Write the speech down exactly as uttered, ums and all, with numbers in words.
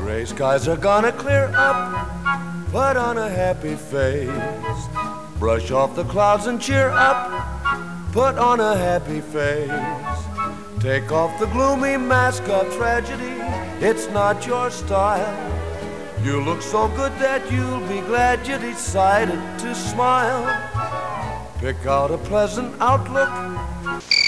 Gray skies are gonna clear up. Put on a happy face. Brush off the clouds and cheer up. Put on a happy face. Take off the gloomy mask of tragedy. It's not your style. You look so good that you'll be glad you decided to smile. Pick out a pleasant outlook.